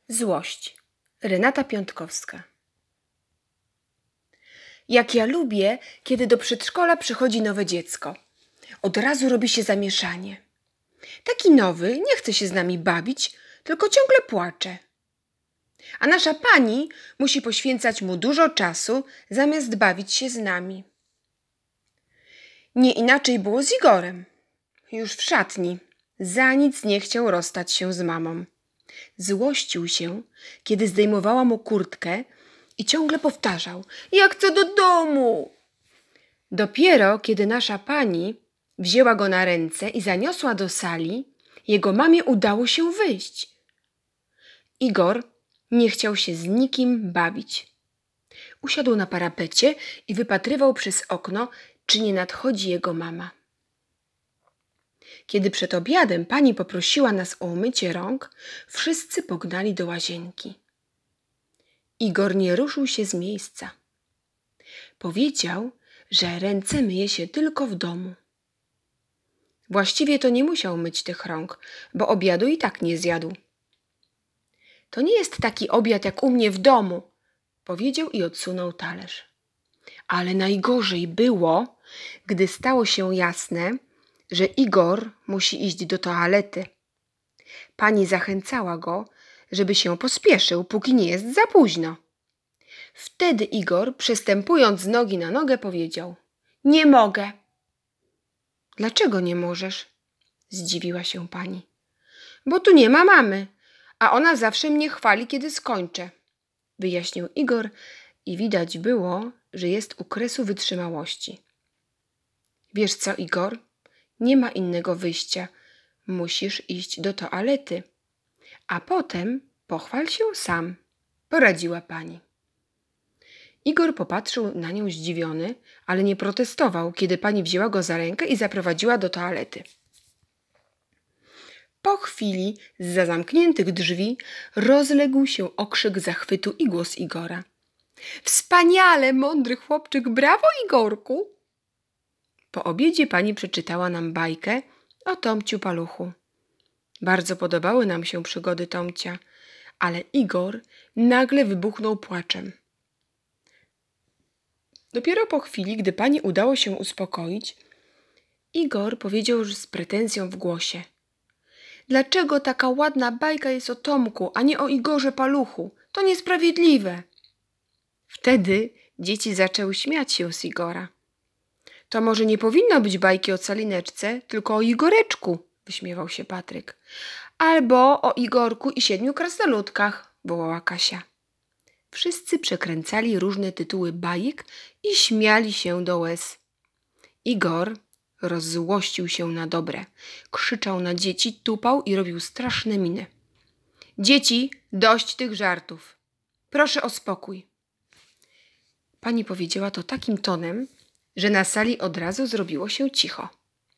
Złość. Renata Piątkowska. Jak ja lubię, kiedy do przedszkola przychodzi nowe dziecko. Od razu robi się zamieszanie. Taki nowy nie chce się z nami bawić, tylko ciągle płacze. A nasza pani musi poświęcać mu dużo czasu, zamiast bawić się z nami. Nie inaczej było z Igorem. Już w szatni. Za nic nie chciał rozstać się z mamą. Złościł się, kiedy zdejmowała mu kurtkę i ciągle powtarzał: ja chcę do domu. Dopiero kiedy nasza pani wzięła go na ręce i zaniosła do sali, jego mamie udało się wyjść. Igor nie chciał się z nikim bawić. Usiadł na parapecie i wypatrywał przez okno, czy nie nadchodzi jego mama. Kiedy przed obiadem pani poprosiła nas o umycie rąk, wszyscy pognali do łazienki. Igor nie ruszył się z miejsca. Powiedział, że ręce myje się tylko w domu. Właściwie to nie musiał myć tych rąk, bo obiadu i tak nie zjadł. To nie jest taki obiad jak u mnie w domu, powiedział i odsunął talerz. Ale najgorzej było, gdy stało się jasne, że Igor musi iść do toalety. Pani zachęcała go, żeby się pospieszył, póki nie jest za późno. Wtedy Igor, przestępując z nogi na nogę, powiedział: nie mogę. Dlaczego nie możesz? Zdziwiła się pani. Bo tu nie ma mamy, a ona zawsze mnie chwali, kiedy skończę, wyjaśnił Igor i widać było, że jest u kresu wytrzymałości. Wiesz co, Igor? Nie ma innego wyjścia. Musisz iść do toalety, a potem pochwal się sam, poradziła pani. Igor popatrzył na nią zdziwiony, ale nie protestował, kiedy pani wzięła go za rękę i zaprowadziła do toalety. Po chwili zza zamkniętych drzwi rozległ się okrzyk zachwytu i głos Igora. Wspaniale, mądry chłopczyk, brawo, Igorku! Po obiedzie pani przeczytała nam bajkę o Tomciu Paluchu. Bardzo podobały nam się przygody Tomcia, ale Igor nagle wybuchnął płaczem. Dopiero po chwili, gdy pani udało się uspokoić, Igor powiedział już z pretensją w głosie: dlaczego taka ładna bajka jest o Tomku, a nie o Igorze Paluchu? To niesprawiedliwe. Wtedy dzieci zaczęły śmiać się z Igora. To może nie powinno być bajki o Calineczce, tylko o Igoreczku, wyśmiewał się Patryk. Albo o Igorku i 7 krasnoludkach, wołała Kasia. Wszyscy przekręcali różne tytuły bajek i śmiali się do łez. Igor rozzłościł się na dobre. Krzyczał na dzieci, tupał i robił straszne miny. Dzieci, dość tych żartów. Proszę o spokój. Pani powiedziała to takim tonem, że na sali od razu zrobiło się cicho.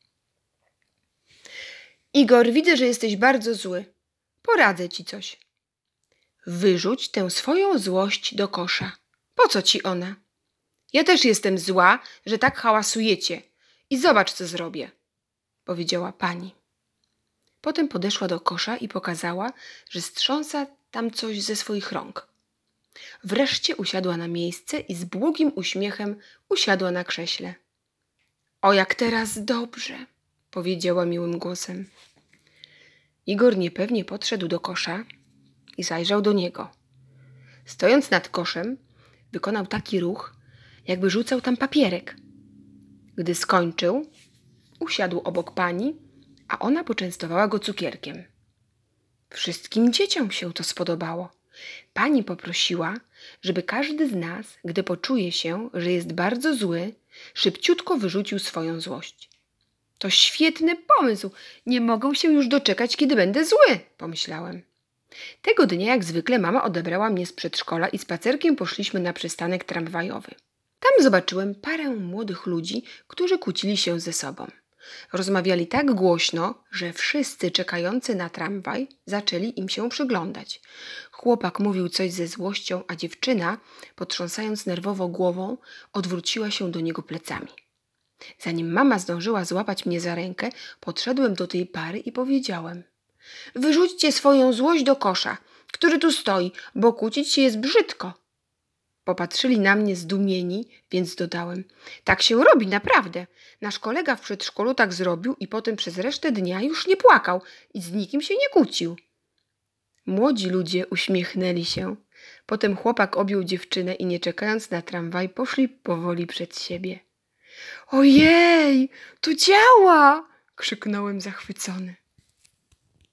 Igor, widzę, że jesteś bardzo zły. Poradzę ci coś. Wyrzuć tę swoją złość do kosza. Po co ci ona? Ja też jestem zła, że tak hałasujecie. I zobacz, co zrobię, powiedziała pani. Potem podeszła do kosza i pokazała, że strząsa tam coś ze swoich rąk. Wreszcie usiadła na miejsce i z błogim uśmiechem usiadła na krześle. O, jak teraz dobrze, powiedziała miłym głosem. Igor niepewnie podszedł do kosza i zajrzał do niego. Stojąc nad koszem, wykonał taki ruch, jakby rzucał tam papierek. Gdy skończył, usiadł obok pani, a ona poczęstowała go cukierkiem. Wszystkim dzieciom się to spodobało. Pani poprosiła, żeby każdy z nas, gdy poczuje się, że jest bardzo zły, szybciutko wyrzucił swoją złość. To świetny pomysł. Nie mogę się już doczekać, kiedy będę zły, pomyślałem. Tego dnia, jak zwykle, mama odebrała mnie z przedszkola i spacerkiem poszliśmy na przystanek tramwajowy. Tam zobaczyłem parę młodych ludzi, którzy kłócili się ze sobą. Rozmawiali tak głośno, że wszyscy czekający na tramwaj zaczęli im się przyglądać. Chłopak mówił coś ze złością, a dziewczyna, potrząsając nerwowo głową, odwróciła się do niego plecami. Zanim mama zdążyła złapać mnie za rękę, podszedłem do tej pary i powiedziałem: wyrzućcie swoją złość do kosza. który tu stoi, bo kłócić się jest brzydko. Popatrzyli na mnie zdumieni, więc dodałem: tak się robi, naprawdę. Nasz kolega w przedszkolu tak zrobił i potem przez resztę dnia już nie płakał i z nikim się nie kłócił. Młodzi ludzie uśmiechnęli się. Potem chłopak objął dziewczynę i nie czekając na tramwaj, poszli powoli przed siebie. Ojej, to działa! Krzyknąłem zachwycony.